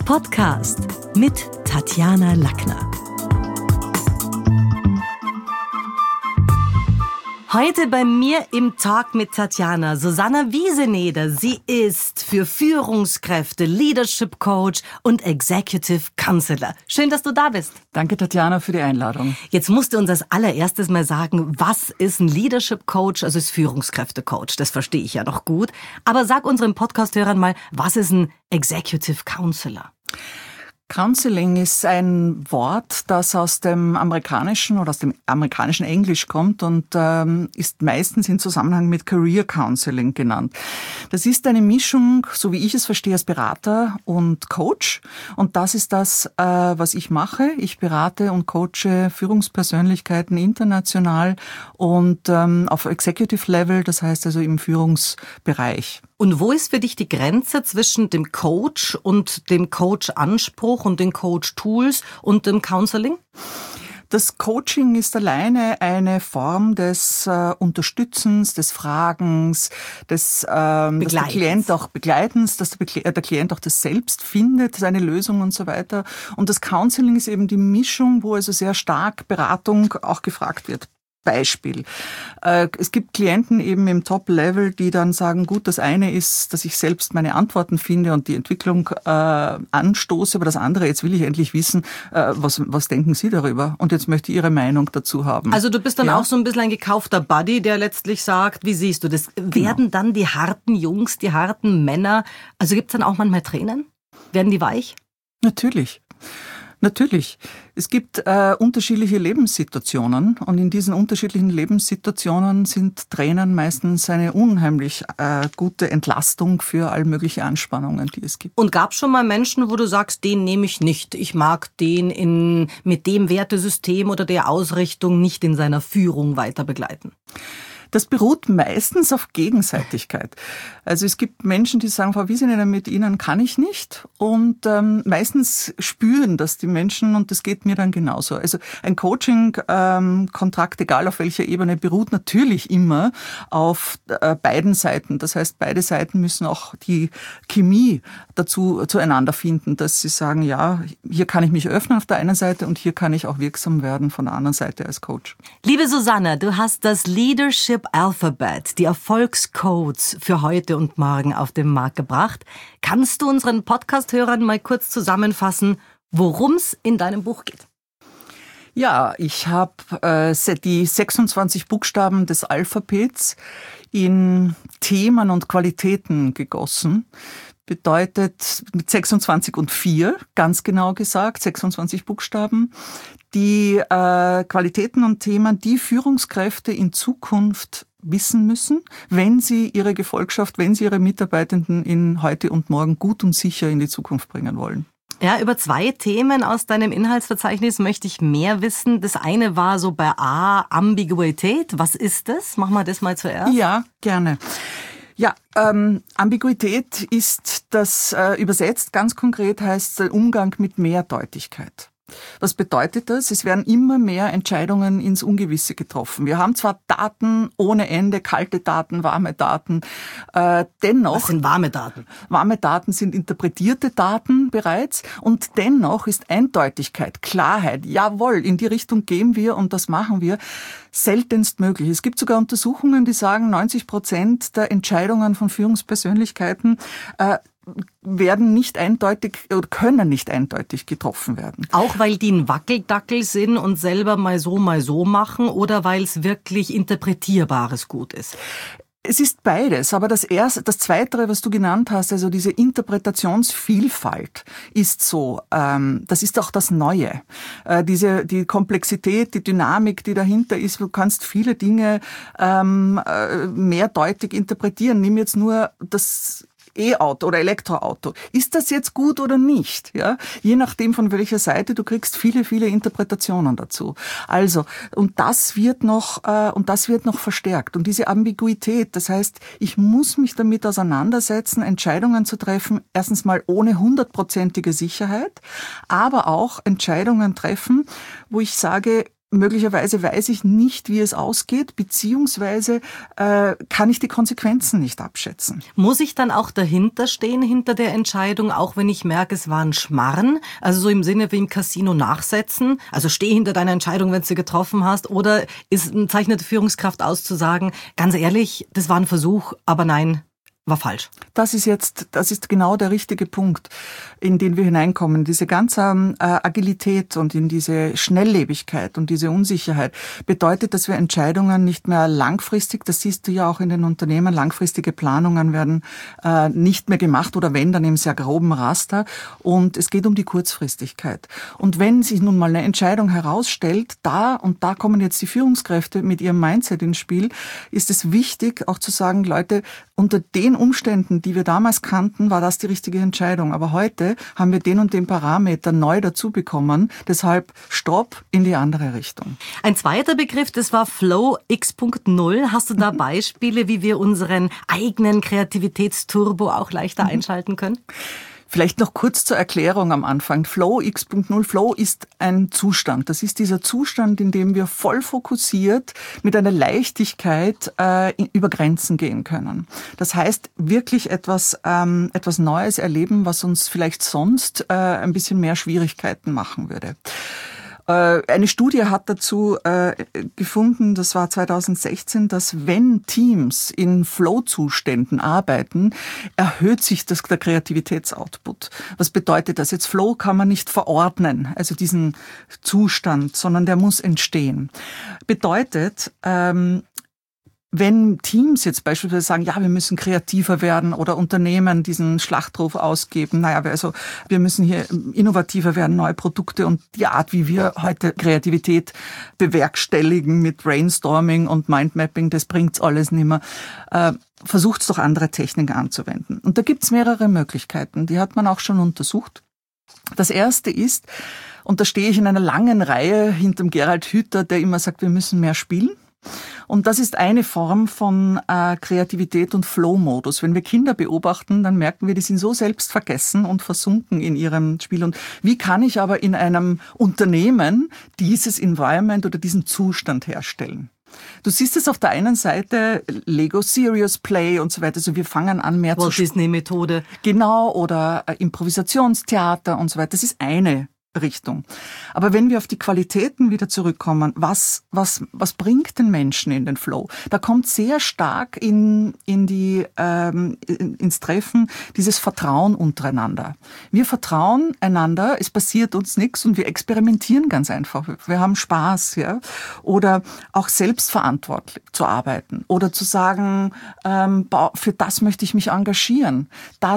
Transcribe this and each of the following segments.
Podcast mit Tatjana Lackner. Heute bei mir im Talk mit Tatjana Susanna Wieseneder. Sie ist für Führungskräfte Leadership Coach und Executive Counselor. Schön, dass du da bist. Danke, Tatjana, für die Einladung. Jetzt musst du uns als allererstes mal sagen, was ist ein Leadership Coach, also ist Führungskräfte-Coach? Das verstehe ich ja noch gut. Aber sag unseren Podcast-Hörern mal, was ist ein Executive Counselor? Counseling ist ein Wort, das aus dem amerikanischen Englisch kommt und ist meistens in Zusammenhang mit Career Counseling genannt. Das ist eine Mischung, so wie ich es verstehe, als Berater und Coach. Und das ist das, was ich mache. Ich berate und coache Führungspersönlichkeiten international und auf Executive Level, das heißt also im Führungsbereich. Und wo ist für dich die Grenze zwischen dem Coach und dem Coach-Anspruch und den Coach-Tools und dem Counseling? Das Coaching ist alleine eine Form des Unterstützens, des Fragens, dass der Klient auch Begleitens, dass der Klient auch das selbst findet, seine Lösung und so weiter. Und das Counseling ist eben die Mischung, wo also sehr stark Beratung auch gefragt wird. Beispiel. Es gibt Klienten eben im Top-Level, die dann sagen, gut, das eine ist, dass ich selbst meine Antworten finde und die Entwicklung anstoße, aber das andere, jetzt will ich endlich wissen, was denken Sie darüber? Und jetzt möchte ich Ihre Meinung dazu haben. Also du bist dann auch so ein bisschen ein gekaufter Buddy, der letztlich sagt, wie siehst du das? Genau. Werden dann die harten Jungs, die harten Männer, also gibt's dann auch manchmal Tränen? Werden die weich? Natürlich. Es gibt unterschiedliche Lebenssituationen und in diesen unterschiedlichen Lebenssituationen sind Tränen meistens eine unheimlich gute Entlastung für all mögliche Anspannungen, die es gibt. Und gab es schon mal Menschen, wo du sagst, den nehme ich nicht, ich mag den mit dem Wertesystem oder der Ausrichtung nicht in seiner Führung weiter begleiten? Das beruht meistens auf Gegenseitigkeit. Also es gibt Menschen, die sagen, Frau Wieseneder, mit Ihnen kann ich nicht. Und meistens spüren das die Menschen und das geht mir dann genauso. Also ein Coaching-Kontrakt, egal auf welcher Ebene, beruht natürlich immer auf beiden Seiten. Das heißt, beide Seiten müssen auch die Chemie dazu zueinander finden, dass sie sagen, ja, hier kann ich mich öffnen auf der einen Seite und hier kann ich auch wirksam werden von der anderen Seite als Coach. Liebe Susanna, du hast das Leadership Alphabet, die Erfolgscodes für heute und morgen auf den Markt gebracht. Kannst du unseren Podcast-Hörern mal kurz zusammenfassen, worum es in deinem Buch geht? Ja, ich habe die 26 Buchstaben des Alphabets in Themen und Qualitäten gegossen. Bedeutet mit 26 und 4, ganz genau gesagt, 26 Buchstaben, die Qualitäten und Themen, die Führungskräfte in Zukunft wissen müssen, wenn sie ihre Gefolgschaft, wenn sie ihre Mitarbeitenden in heute und morgen gut und sicher in die Zukunft bringen wollen. Ja, über 2 Themen aus deinem Inhaltsverzeichnis möchte ich mehr wissen. Das eine war so bei A, Ambiguität. Was ist das? Machen wir das mal zuerst. Ja, gerne. Ja, Ambiguität ist das übersetzt ganz konkret heißt der Umgang mit Mehrdeutigkeit. Was bedeutet das? Es werden immer mehr Entscheidungen ins Ungewisse getroffen. Wir haben zwar Daten ohne Ende, kalte Daten, warme Daten, dennoch... Was sind warme Daten? Warme Daten sind interpretierte Daten bereits und dennoch ist Eindeutigkeit, Klarheit, jawohl, in die Richtung gehen wir und das machen wir, seltenst möglich. Es gibt sogar Untersuchungen, die sagen, 90% der Entscheidungen von Führungspersönlichkeiten werden nicht eindeutig oder können nicht eindeutig getroffen werden. Auch weil die ein Wackeldackel sind und selber mal so machen oder weil es wirklich interpretierbares Gut ist? Es ist beides, aber das Zweite, was du genannt hast, also diese Interpretationsvielfalt ist so, das ist auch das Neue. Die Komplexität, die Dynamik, die dahinter ist, du kannst viele Dinge mehrdeutig interpretieren. Nimm jetzt nur das E-Auto oder Elektroauto. Ist das jetzt gut oder nicht? Ja, je nachdem von welcher Seite, du kriegst viele Interpretationen dazu. Also, und das wird noch verstärkt. Und diese Ambiguität, das heißt, ich muss mich damit auseinandersetzen, Entscheidungen zu treffen, erstens mal ohne 100%ige Sicherheit, aber auch Entscheidungen treffen, wo ich sage, möglicherweise weiß ich nicht, wie es ausgeht, beziehungsweise kann ich die Konsequenzen nicht abschätzen. Muss ich dann auch dahinter stehen, hinter der Entscheidung, auch wenn ich merke, es war ein Schmarren? Also so im Sinne wie im Casino nachsetzen? Also steh hinter deiner Entscheidung, wenn du sie getroffen hast? Oder ist eine zeichnete Führungskraft auszusagen, ganz ehrlich, das war ein Versuch, aber nein, war falsch? Das ist genau der richtige Punkt, in den wir hineinkommen. Diese ganze Agilität und in diese Schnelllebigkeit und diese Unsicherheit bedeutet, dass wir Entscheidungen nicht mehr langfristig, das siehst du ja auch in den Unternehmen, langfristige Planungen werden nicht mehr gemacht oder wenn, dann im sehr groben Raster. Und es geht um die Kurzfristigkeit. Und wenn sich nun mal eine Entscheidung herausstellt, da kommen jetzt die Führungskräfte mit ihrem Mindset ins Spiel, ist es wichtig, auch zu sagen, Leute, unter den Umständen, die wir damals kannten, war das die richtige Entscheidung. Aber heute haben wir den und den Parameter neu dazu bekommen. Deshalb Stopp in die andere Richtung. Ein zweiter Begriff, das war Flow X.0. Hast du da Beispiele, wie wir unseren eigenen Kreativitätsturbo auch leichter einschalten können? Vielleicht noch kurz zur Erklärung am Anfang. Flow X.0, Flow ist ein Zustand. Das ist dieser Zustand, in dem wir voll fokussiert mit einer Leichtigkeit über Grenzen gehen können. Das heißt, wirklich etwas Neues erleben, was uns vielleicht sonst ein bisschen mehr Schwierigkeiten machen würde. Eine Studie hat dazu gefunden, das war 2016, dass wenn Teams in Flow-Zuständen arbeiten, erhöht sich der Kreativitätsoutput. Was bedeutet das? Jetzt Flow kann man nicht verordnen, also diesen Zustand, sondern der muss entstehen. Bedeutet, wenn Teams jetzt beispielsweise sagen, ja, wir müssen kreativer werden oder Unternehmen diesen Schlachtruf ausgeben, wir müssen hier innovativer werden, neue Produkte und die Art, wie wir heute Kreativität bewerkstelligen mit Brainstorming und Mindmapping, das bringt's alles nimmer. Versucht's doch andere Techniken anzuwenden. Und da gibt's mehrere Möglichkeiten, die hat man auch schon untersucht. Das erste ist, und da stehe ich in einer langen Reihe hinterm Gerald Hüther, der immer sagt, wir müssen mehr spielen. Und das ist eine Form von Kreativität und Flow-Modus. Wenn wir Kinder beobachten, dann merken wir, die sind so selbstvergessen und versunken in ihrem Spiel. Und wie kann ich aber in einem Unternehmen dieses Environment oder diesen Zustand herstellen? Du siehst es auf der einen Seite, Lego Serious Play und so weiter. Also wir fangen an mehr Walt Disney Methode. Genau, oder Improvisationstheater und so weiter. Das ist eine Richtung. Aber wenn wir auf die Qualitäten wieder zurückkommen, was bringt den Menschen in den Flow? Da kommt sehr stark ins Treffen dieses Vertrauen untereinander. Wir vertrauen einander, es passiert uns nichts und wir experimentieren ganz einfach. Wir haben Spaß, ja. Oder auch selbstverantwortlich zu arbeiten oder zu sagen, für das möchte ich mich engagieren.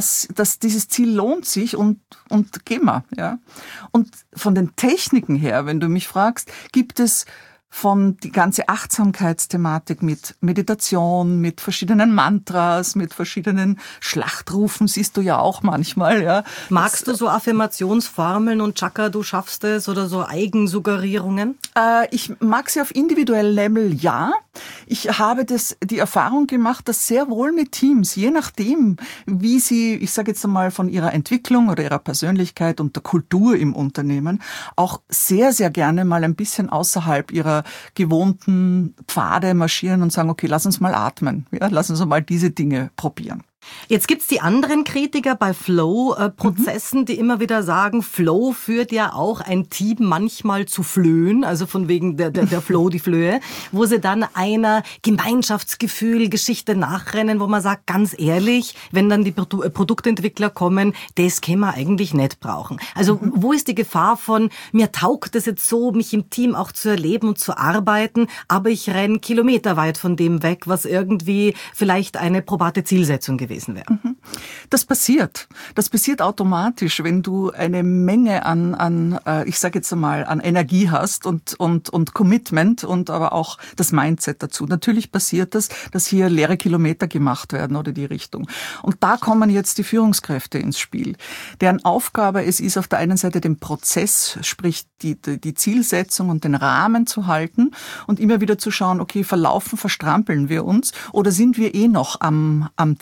Dieses Ziel lohnt sich und gehen wir, ja. Und von den Techniken her, wenn du mich fragst, gibt es von die ganze Achtsamkeitsthematik mit Meditation, mit verschiedenen Mantras, mit verschiedenen Schlachtrufen, siehst du ja auch manchmal, ja. Magst du so Affirmationsformeln und Chakra, du schaffst es oder so Eigensuggerierungen? Ich mag sie auf individuellem Level, ja. Ich habe die Erfahrung gemacht, dass sehr wohl mit Teams, je nachdem, wie sie, ich sage jetzt einmal von ihrer Entwicklung oder ihrer Persönlichkeit und der Kultur im Unternehmen, auch sehr, sehr gerne mal ein bisschen außerhalb ihrer gewohnten Pfade marschieren und sagen, okay, lass uns mal atmen, ja, lass uns mal diese Dinge probieren. Jetzt gibt's die anderen Kritiker bei Flow-Prozessen, die immer wieder sagen, Flow führt ja auch ein Team manchmal zu Flöhen, also von wegen der Flow, die Flöhe, wo sie dann einer Gemeinschaftsgefühl, Geschichte nachrennen, wo man sagt, ganz ehrlich, wenn dann die Produktentwickler kommen, das können wir eigentlich nicht brauchen. Also wo ist die Gefahr von, mir taugt es jetzt so, mich im Team auch zu erleben und zu arbeiten, aber ich renne kilometerweit von dem weg, was irgendwie vielleicht eine probate Zielsetzung gewesen wäre. Das passiert automatisch, wenn du eine Menge an ich sage jetzt einmal, an Energie hast und Commitment und aber auch das Mindset dazu. Natürlich passiert das, dass hier leere Kilometer gemacht werden oder die Richtung. Und da kommen jetzt die Führungskräfte ins Spiel, deren Aufgabe es ist, auf der einen Seite den Prozess, sprich die Zielsetzung und den Rahmen zu halten und immer wieder zu schauen, okay, verstrampeln wir uns oder sind wir noch am Ziel unterwegs?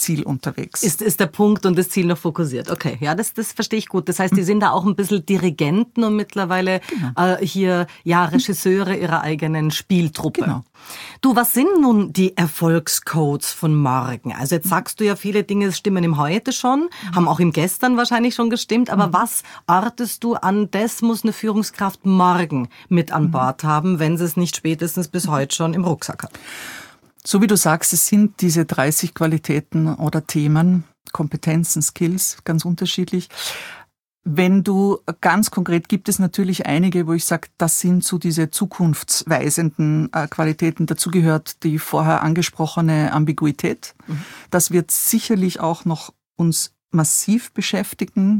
unterwegs. Ist der Punkt und das Ziel noch fokussiert. Okay, ja, das verstehe ich gut. Das heißt, die sind da auch ein bisschen Dirigenten und mittlerweile hier Regisseure ihrer eigenen Spieltruppe. Genau. Du, was sind nun die Erfolgscodes von morgen? Also jetzt sagst du ja, viele Dinge stimmen im Heute schon, haben auch im Gestern wahrscheinlich schon gestimmt, aber was ortest du an, das muss eine Führungskraft morgen mit an Bord haben, wenn sie es nicht spätestens bis heute schon im Rucksack hat? So wie du sagst, es sind diese 30 Qualitäten oder Themen, Kompetenzen, Skills, ganz unterschiedlich. Wenn du ganz konkret, gibt es natürlich einige, wo ich sage, das sind so diese zukunftsweisenden Qualitäten. Dazu gehört die vorher angesprochene Ambiguität. Das wird sicherlich auch noch uns massiv beschäftigen,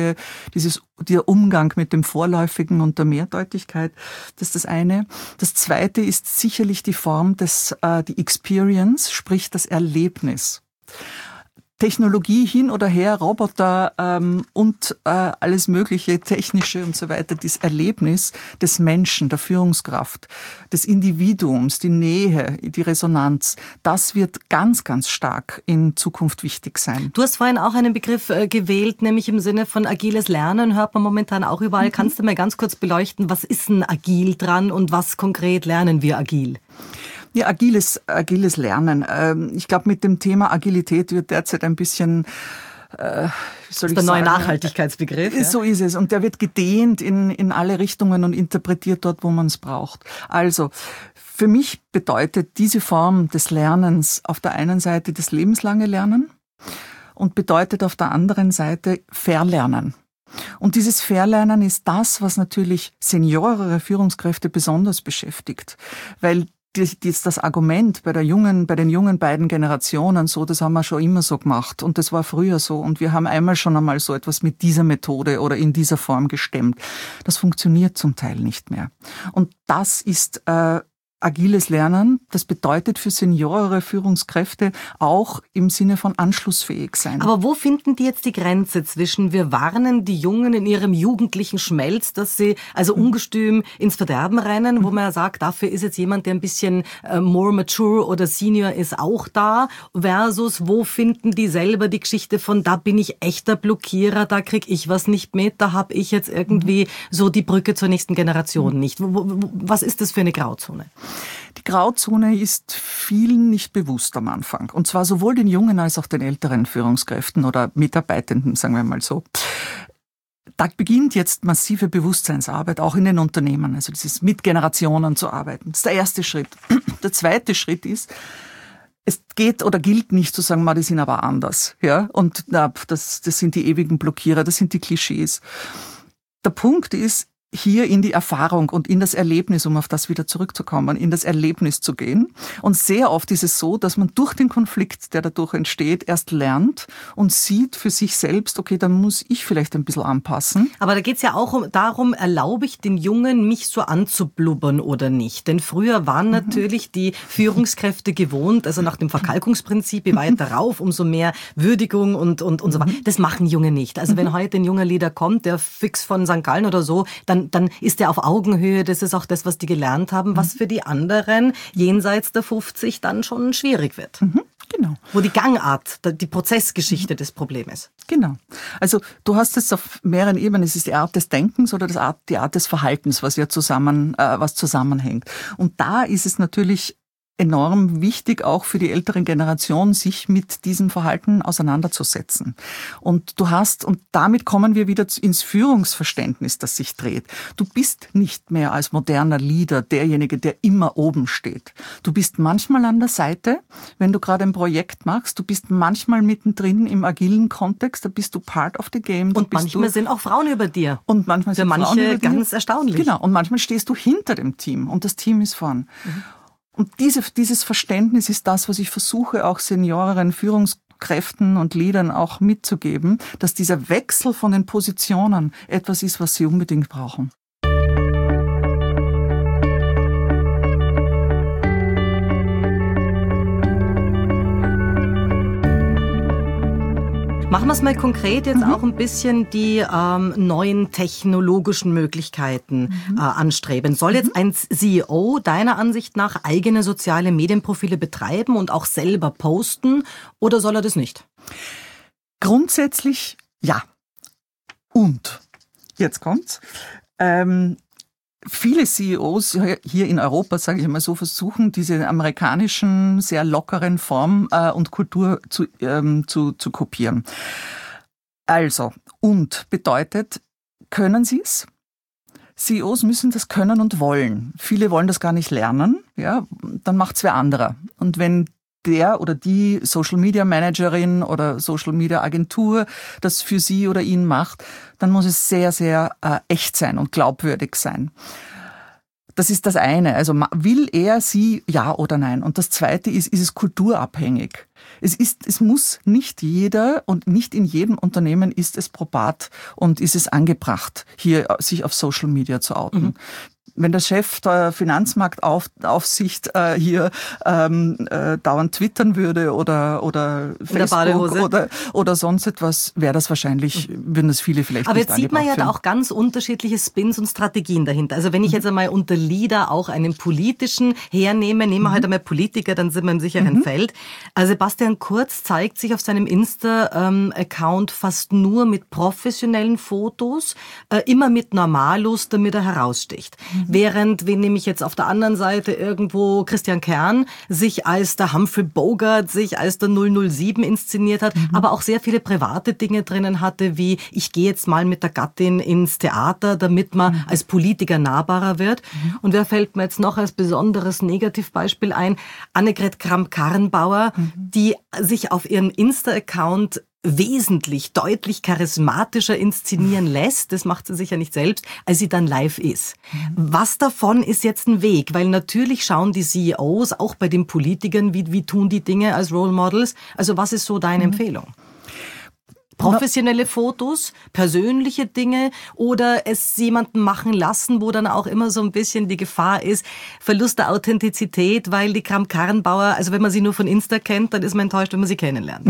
der Umgang mit dem Vorläufigen und der Mehrdeutigkeit. Das ist das eine. Das zweite ist sicherlich die Form die Experience, sprich das Erlebnis. Technologie hin oder her, Roboter und alles mögliche, technische und so weiter, das Erlebnis des Menschen, der Führungskraft, des Individuums, die Nähe, die Resonanz, das wird ganz, ganz stark in Zukunft wichtig sein. Du hast vorhin auch einen Begriff gewählt, nämlich im Sinne von agiles Lernen, hört man momentan auch überall. Kannst du mal ganz kurz beleuchten, was ist denn agil dran und was konkret lernen wir agil? Ja, agiles Lernen. Ich glaube, mit dem Thema Agilität wird derzeit ein bisschen, das ist der neue Nachhaltigkeitsbegriff. So ist es. Und der wird gedehnt in alle Richtungen und interpretiert dort, wo man es braucht. Also, für mich bedeutet diese Form des Lernens auf der einen Seite das lebenslange Lernen und bedeutet auf der anderen Seite Verlernen. Und dieses Verlernen ist das, was natürlich seniorere Führungskräfte besonders beschäftigt, weil das Argument bei den jungen beiden Generationen so, das haben wir schon immer so gemacht und das war früher so und wir haben schon einmal so etwas mit dieser Methode oder in dieser Form gestemmt. Das funktioniert zum Teil nicht mehr. Und das ist agiles Lernen, das bedeutet für seniorere Führungskräfte auch im Sinne von anschlussfähig sein. Aber wo finden die jetzt die Grenze zwischen, wir warnen die Jungen in ihrem jugendlichen Schmelz, dass sie also ungestüm ins Verderben rennen, wo man ja sagt, dafür ist jetzt jemand, der ein bisschen more mature oder senior ist, auch da, versus wo finden die selber die Geschichte von, da bin ich echter Blockierer, da krieg ich was nicht mit, da habe ich jetzt irgendwie so die Brücke zur nächsten Generation nicht. Was ist das für eine Grauzone? Die Grauzone ist vielen nicht bewusst am Anfang. Und zwar sowohl den jungen als auch den älteren Führungskräften oder Mitarbeitenden, sagen wir mal so. Da beginnt jetzt massive Bewusstseinsarbeit, auch in den Unternehmen. Also dieses mit Generationen zu arbeiten. Das ist der erste Schritt. Der zweite Schritt ist, es geht oder gilt nicht zu sagen, die sind aber anders. Ja? Und das sind die ewigen Blockierer, das sind die Klischees. Der Punkt ist, hier in die Erfahrung und in das Erlebnis, um auf das wieder zurückzukommen, in das Erlebnis zu gehen. Und sehr oft ist es so, dass man durch den Konflikt, der dadurch entsteht, erst lernt und sieht für sich selbst, okay, dann muss ich vielleicht ein bisschen anpassen. Aber da geht's ja auch darum, erlaube ich den Jungen, mich so anzublubbern oder nicht? Denn früher waren natürlich die Führungskräfte gewohnt, also nach dem Verkalkungsprinzip, je weiter rauf, umso mehr Würdigung und so weiter. Das machen Junge nicht. Also wenn heute ein junger Leader kommt, der fix von St. Gallen oder so, dann ist er auf Augenhöhe, das ist auch das, was die gelernt haben, was für die anderen jenseits der 50 dann schon schwierig wird. Genau. Wo die Gangart, die Prozessgeschichte des Problems ist. Genau. Also du hast es auf mehreren Ebenen. Es ist die Art des Denkens oder die Art des Verhaltens, was zusammenhängt. Und da ist es natürlich enorm wichtig, auch für die älteren Generationen, sich mit diesem Verhalten auseinanderzusetzen. Und damit kommen wir wieder ins Führungsverständnis, das sich dreht. Du bist nicht mehr als moderner Leader derjenige, der immer oben steht. Du bist manchmal an der Seite, wenn du gerade ein Projekt machst. Du bist manchmal mittendrin im agilen Kontext. Da bist du part of the game. Und manchmal sind auch Frauen über dir. Und manchmal sind Frauen über dir. Für manche ganz erstaunlich. Genau. Und manchmal stehst du hinter dem Team und das Team ist vorn. Und dieses Verständnis ist das, was ich versuche, auch senioreren Führungskräften und Leadern auch mitzugeben, dass dieser Wechsel von den Positionen etwas ist, was sie unbedingt brauchen. Machen wir es mal konkret jetzt auch ein bisschen die neuen technologischen Möglichkeiten anstreben. Soll jetzt ein CEO deiner Ansicht nach eigene soziale Medienprofile betreiben und auch selber posten oder soll er das nicht? Grundsätzlich ja. Und jetzt kommt's. Viele CEOs hier in Europa, sage ich mal so, versuchen diese amerikanischen, sehr lockeren Form und Kultur zu kopieren. Also, und bedeutet, können Sie es? CEOs müssen das können und wollen. Viele wollen das gar nicht lernen, ja, dann macht's wer anderer. Und wenn der oder die Social Media Managerin oder Social Media Agentur das für sie oder ihn macht, dann muss es sehr, sehr echt sein und glaubwürdig sein. Das ist das eine. Also will er sie, ja oder nein? Und das zweite ist es kulturabhängig? Es muss nicht jeder und nicht in jedem Unternehmen ist es probat und ist es angebracht, hier sich auf Social Media zu outen. Mhm. Wenn der Chef der Finanzmarktaufsicht hier dauernd twittern würde oder Facebook oder sonst etwas, wäre das wahrscheinlich, würden das viele vielleicht aber nicht jetzt sieht man ja da auch ganz unterschiedliche Spins und Strategien dahinter. Also wenn ich jetzt einmal unter Leader auch einen politischen hernehme, nehmen wir halt einmal Politiker, dann sind wir im sicheren Feld. Also Sebastian Kurz zeigt sich auf seinem Insta-Account fast nur mit professionellen Fotos, immer mit Normalos, damit er heraussticht. Während, wen nehme ich jetzt auf der anderen Seite irgendwo, Christian Kern sich als der Humphrey Bogart, sich als der 007 inszeniert hat, aber auch sehr viele private Dinge drinnen hatte, wie ich gehe jetzt mal mit der Gattin ins Theater, damit man als Politiker nahbarer wird. Und wer fällt mir jetzt noch als besonderes Negativbeispiel ein? Annegret Kramp-Karrenbauer, die sich auf ihren Insta-Account wesentlich, deutlich charismatischer inszenieren lässt, das macht sie sicher nicht selbst, als sie dann live ist. Was davon ist jetzt ein Weg? Weil natürlich schauen die CEOs auch bei den Politikern, wie tun die Dinge als Role Models. Also was ist so deine Empfehlung? Professionelle Fotos, persönliche Dinge oder es jemanden machen lassen, wo dann auch immer so ein bisschen die Gefahr ist, Verlust der Authentizität, weil die Kramp-Karrenbauer, also wenn man sie nur von Insta kennt, dann ist man enttäuscht, wenn man sie kennenlernt.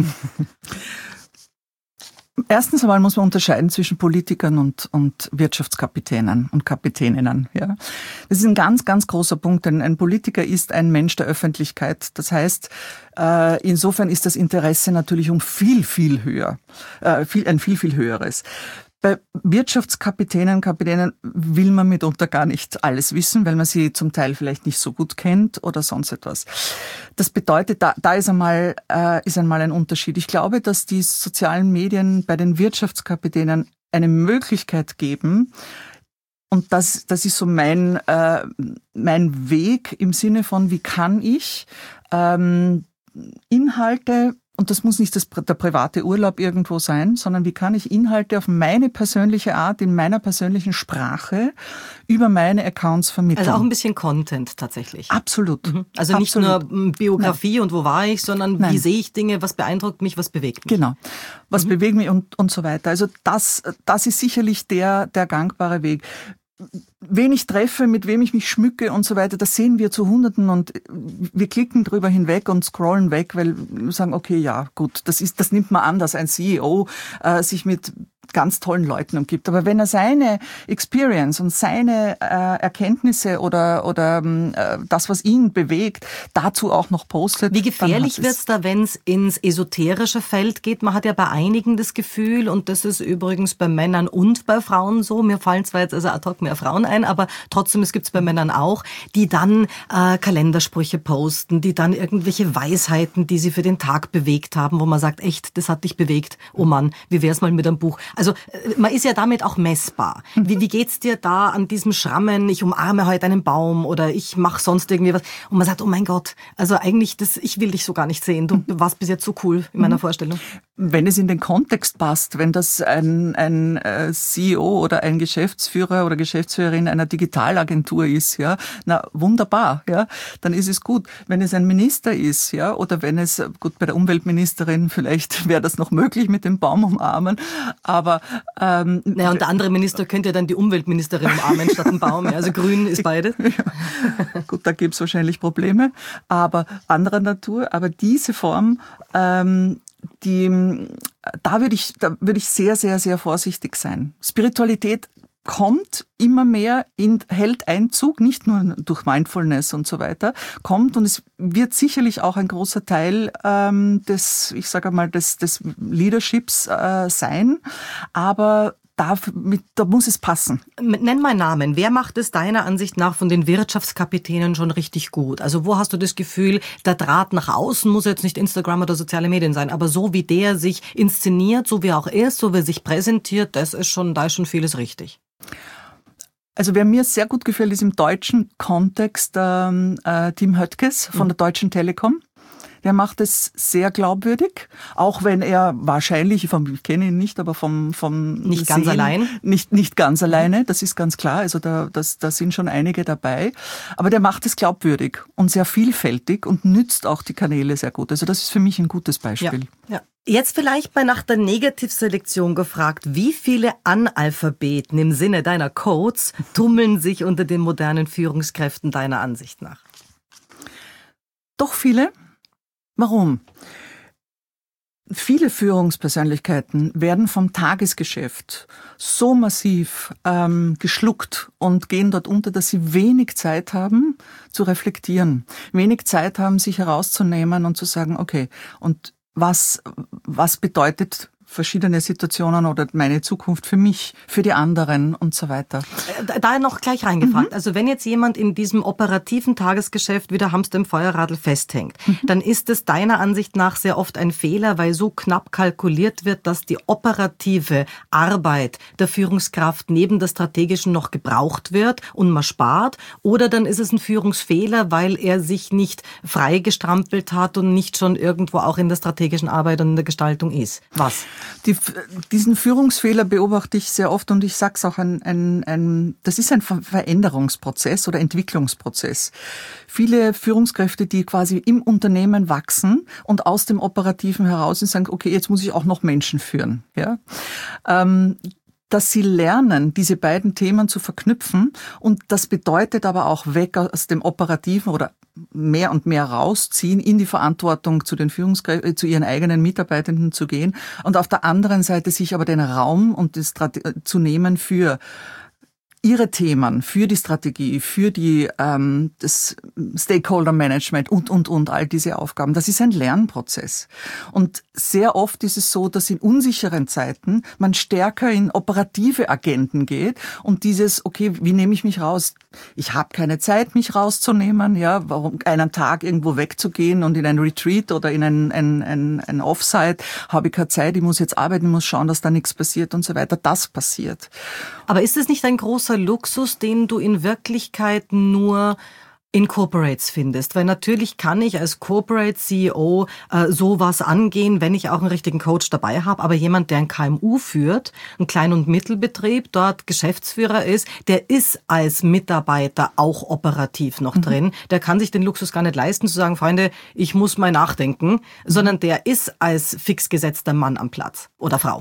Erstens einmal muss man unterscheiden zwischen Politikern und Wirtschaftskapitänen und Kapitäninnen. Ja. Das ist ein ganz, ganz großer Punkt, denn ein Politiker ist ein Mensch der Öffentlichkeit. Das heißt, insofern ist das Interesse natürlich um viel, viel höher, ein viel, viel höheres. Bei Wirtschaftskapitänen, Kapitänen will man mitunter gar nicht alles wissen, weil man sie zum Teil vielleicht nicht so gut kennt oder sonst etwas. Das bedeutet, da ist einmal ein Unterschied. Ich glaube, dass die sozialen Medien bei den Wirtschaftskapitänen eine Möglichkeit geben, und das ist so mein Weg im Sinne von, wie kann ich Inhalte, und das muss nicht der private Urlaub irgendwo sein, sondern wie kann ich Inhalte auf meine persönliche Art, in meiner persönlichen Sprache über meine Accounts vermitteln. Also auch ein bisschen Content tatsächlich. Absolut. Also nicht nur Biografie und wo war ich, sondern wie sehe ich Dinge, was beeindruckt mich, was bewegt mich. Genau, was bewegt mich und so weiter. Also das ist sicherlich der gangbare Weg. Wen ich treffe, mit wem ich mich schmücke und so weiter, das sehen wir zu Hunderten und wir klicken drüber hinweg und scrollen weg, weil wir sagen, okay, ja, gut, das nimmt man an, dass ein CEO sich mit ganz tollen Leuten umgibt. Aber wenn er seine Experience und seine Erkenntnisse oder das, was ihn bewegt, dazu auch noch postet. Wie gefährlich wird's da, wenn es ins esoterische Feld geht? Man hat ja bei einigen das Gefühl, und das ist übrigens bei Männern und bei Frauen so, mir fallen zwar jetzt also ad hoc mehr Frauen ein, aber trotzdem, es gibt's bei Männern auch, die dann Kalendersprüche posten, die dann irgendwelche Weisheiten, die sie für den Tag bewegt haben, wo man sagt, echt, das hat dich bewegt, oh Mann, wie wär's mal mit einem Buch? Also man ist ja damit auch messbar. Wie geht's dir da an diesem Schrammen, ich umarme heute einen Baum oder ich mache sonst irgendwie was? Und man sagt, oh mein Gott, also eigentlich, ich will dich so gar nicht sehen. Du warst bis jetzt so cool in meiner Vorstellung. Wenn es in den Kontext passt, wenn das ein CEO oder ein Geschäftsführer oder Geschäftsführerin einer Digitalagentur ist, ja, na wunderbar, ja, dann ist es gut. Wenn es ein Minister ist, ja, oder wenn es, gut, bei der Umweltministerin vielleicht wäre das noch möglich mit dem Baum umarmen, aber und der andere Minister könnte ja dann die Umweltministerin umarmen statt einen Baum. Also grün ist beide. Ja. Gut, da gibt's wahrscheinlich Probleme, aber anderer Natur. Aber diese Form, da würde ich sehr, sehr, sehr vorsichtig sein. Spiritualität kommt immer mehr, hält Einzug, nicht nur durch Mindfulness und so weiter, kommt, und es wird sicherlich auch ein großer Teil des Leaderships sein, aber da muss es passen. Nenn mal Namen. Wer macht es deiner Ansicht nach von den Wirtschaftskapitänen schon richtig gut? Also wo hast du das Gefühl, der Draht nach außen muss jetzt nicht Instagram oder soziale Medien sein, aber so wie der sich inszeniert, so wie er auch ist, so wie er sich präsentiert, da ist schon vieles richtig. Also wer mir sehr gut gefällt, ist im deutschen Kontext Tim Höttges von der Deutschen Telekom. Der macht es sehr glaubwürdig, auch wenn er wahrscheinlich, ich kenne ihn nicht, aber vom nicht ganz allein? Nicht ganz alleine, das ist ganz klar, also da sind schon einige dabei, aber der macht es glaubwürdig und sehr vielfältig und nützt auch die Kanäle sehr gut. Also das ist für mich ein gutes Beispiel. Ja. Jetzt vielleicht mal nach der Negativselektion gefragt, wie viele Analphabeten im Sinne deiner Codes tummeln sich unter den modernen Führungskräften deiner Ansicht nach? Doch viele. Warum? Viele Führungspersönlichkeiten werden vom Tagesgeschäft so massiv geschluckt und gehen dort unter, dass sie wenig Zeit haben zu reflektieren, wenig Zeit haben, sich herauszunehmen und zu sagen, okay, und was bedeutet verschiedene Situationen oder meine Zukunft für mich, für die anderen und so weiter. Da noch gleich reingefragt. Also wenn jetzt jemand in diesem operativen Tagesgeschäft wie der Hamster im Feuerradl festhängt, dann ist es deiner Ansicht nach sehr oft ein Fehler, weil so knapp kalkuliert wird, dass die operative Arbeit der Führungskraft neben der strategischen noch gebraucht wird und man spart. Oder dann ist es ein Führungsfehler, weil er sich nicht freigestrampelt hat und nicht schon irgendwo auch in der strategischen Arbeit und in der Gestaltung ist. Was? Diesen Führungsfehler beobachte ich sehr oft und ich sage es auch, das ist ein Veränderungsprozess oder Entwicklungsprozess. Viele Führungskräfte, die quasi im Unternehmen wachsen und aus dem Operativen heraus sagen, okay, jetzt muss ich auch noch Menschen führen. Ja? Dass sie lernen, diese beiden Themen zu verknüpfen, und das bedeutet aber auch weg aus dem Operativen oder mehr und mehr rausziehen, in die Verantwortung zu den Führungskräften, zu ihren eigenen Mitarbeitenden zu gehen und auf der anderen Seite sich aber den Raum und zu nehmen für ihre Themen, für die Strategie, für das Stakeholder-Management und all diese Aufgaben. Das ist ein Lernprozess. Und sehr oft ist es so, dass in unsicheren Zeiten man stärker in operative Agenden geht und okay, wie nehme ich mich raus? Ich habe keine Zeit, mich rauszunehmen, ja, warum einen Tag irgendwo wegzugehen und in ein Retreat oder in ein Offsite habe ich keine Zeit, ich muss jetzt arbeiten, ich muss schauen, dass da nichts passiert und so weiter. Das passiert. Aber ist es nicht ein großer Luxus, den du in Wirklichkeit nur in Corporates findest? Weil natürlich kann ich als Corporate CEO sowas angehen, wenn ich auch einen richtigen Coach dabei habe. Aber jemand, der ein KMU führt, einen Klein- und Mittelbetrieb, dort Geschäftsführer ist, der ist als Mitarbeiter auch operativ noch drin. Der kann sich den Luxus gar nicht leisten, zu sagen, Freunde, ich muss mal nachdenken, sondern der ist als fix gesetzter Mann am Platz oder Frau.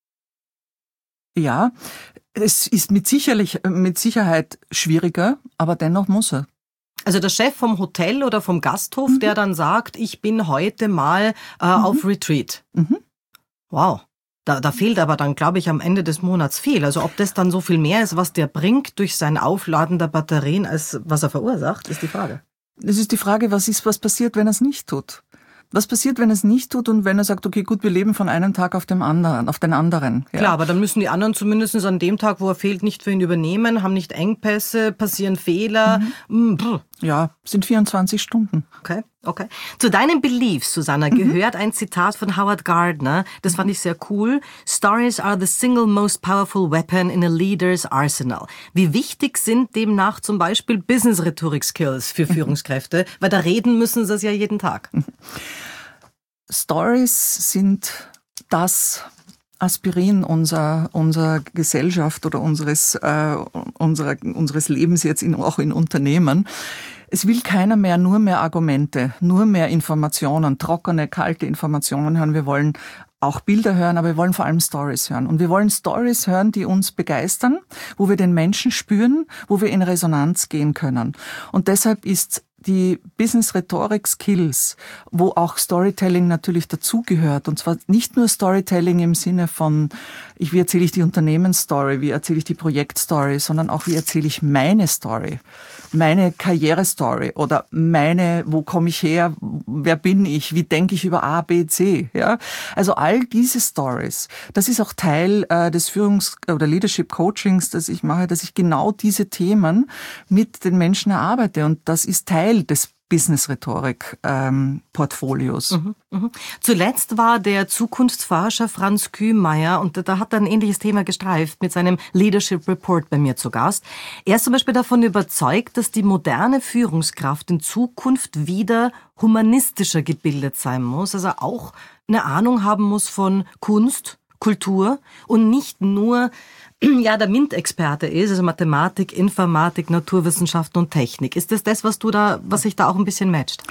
Ja, es ist mit Sicherheit schwieriger, aber dennoch muss er. Also der Chef vom Hotel oder vom Gasthof, der dann sagt, ich bin heute mal auf Retreat. Wow. Da fehlt aber dann, glaube ich, am Ende des Monats viel. Also ob das dann so viel mehr ist, was der bringt durch sein Aufladen der Batterien, als was er verursacht, ist die Frage. Es ist die Frage, was passiert, wenn er es nicht tut? Was passiert, wenn er es nicht tut und wenn er sagt, okay, gut, wir leben von einem Tag auf den anderen? Ja. Klar, aber dann müssen die anderen zumindest an dem Tag, wo er fehlt, nicht für ihn übernehmen, haben nicht Engpässe, passieren Fehler. Ja, sind 24 Stunden. Okay. Zu deinen Beliefs, Susanna, gehört ein Zitat von Howard Gardner. Das fand ich sehr cool. Stories are the single most powerful weapon in a leader's arsenal. Wie wichtig sind demnach zum Beispiel Business-Rhetorik-Skills für Führungskräfte? Weil da reden müssen sie es ja jeden Tag. Stories sind das Aspirin unserer Gesellschaft oder unseres Lebens jetzt auch in Unternehmen. Es will keiner nur mehr Argumente, nur mehr Informationen, trockene, kalte Informationen hören. Wir wollen auch Bilder hören, aber wir wollen vor allem Stories hören. Und wir wollen Stories hören, die uns begeistern, wo wir den Menschen spüren, wo wir in Resonanz gehen können. Und deshalb ist die Business-Rhetorik-Skills, wo auch Storytelling natürlich dazugehört. Und zwar nicht nur Storytelling im Sinne von, wie erzähle ich die Unternehmensstory, wie erzähle ich die Projektstory, sondern auch, wie erzähle ich meine Story, meine Karrierestory oder wo komme ich her, wer bin ich, wie denke ich über A, B, C. Ja? Also all diese Stories, das ist auch Teil des oder Leadership-Coachings, das ich mache, dass ich genau diese Themen mit den Menschen erarbeite. Und das ist Teil des Business-Rhetorik-Portfolios. Zuletzt war der Zukunftsforscher Franz Kühmeier, und da hat er ein ähnliches Thema gestreift, mit seinem Leadership Report bei mir zu Gast. Er ist zum Beispiel davon überzeugt, dass die moderne Führungskraft in Zukunft wieder humanistischer gebildet sein muss, also auch eine Ahnung haben muss von Kunst, Kultur und nicht nur der MINT-Experte ist, also Mathematik, Informatik, Naturwissenschaften und Technik. Ist das was sich da auch ein bisschen matcht?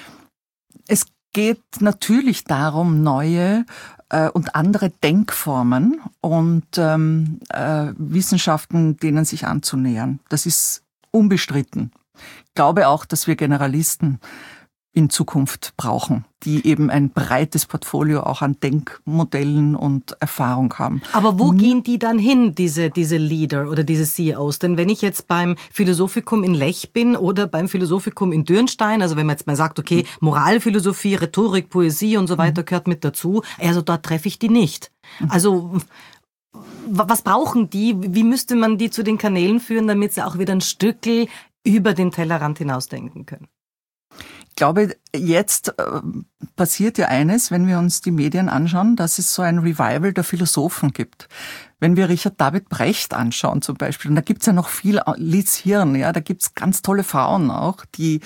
Es geht natürlich darum, neue und andere Denkformen und Wissenschaften, denen sich anzunähern. Das ist unbestritten. Ich glaube auch, dass wir Generalisten in Zukunft brauchen, die eben ein breites Portfolio auch an Denkmodellen und Erfahrung haben. Aber wo gehen die dann hin, diese Leader oder diese CEOs? Denn wenn ich jetzt beim Philosophikum in Lech bin oder beim Philosophikum in Dürnstein, also wenn man jetzt mal sagt, okay, Moralphilosophie, Rhetorik, Poesie und so weiter gehört mit dazu, also dort treffe ich die nicht. Also was brauchen die? Wie müsste man die zu den Kanälen führen, damit sie auch wieder ein Stückel über den Tellerrand hinausdenken können? Ich glaube, jetzt passiert ja eines, wenn wir uns die Medien anschauen, dass es so ein Revival der Philosophen gibt. Wenn wir Richard David Brecht anschauen zum Beispiel, und da gibt's ja noch viel, Liz Hirn, ja, da gibt's ganz tolle Frauen auch, die